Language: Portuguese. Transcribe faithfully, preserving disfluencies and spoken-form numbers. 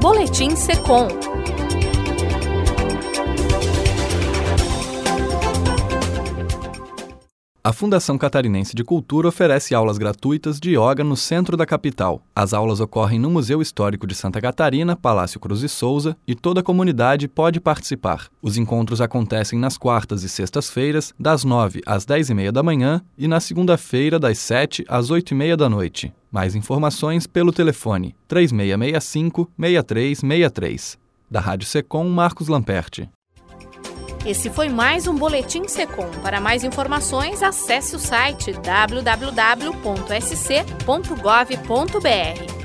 Boletim Secom. A Fundação Catarinense de Cultura oferece aulas gratuitas de yoga no centro da capital. As aulas ocorrem no Museu Histórico de Santa Catarina, Palácio Cruz e Souza, e toda a comunidade pode participar. Os encontros acontecem nas quartas e sextas-feiras, das nove às dez e meia da manhã, e na segunda-feira, das sete às oito e meia da noite. Mais informações pelo telefone três seis seis cinco, seis três seis três. Da Rádio Secom, Marcos Lamperti. Esse foi mais um Boletim Secom. Para mais informações, acesse o site w w w ponto s c ponto gov ponto b r.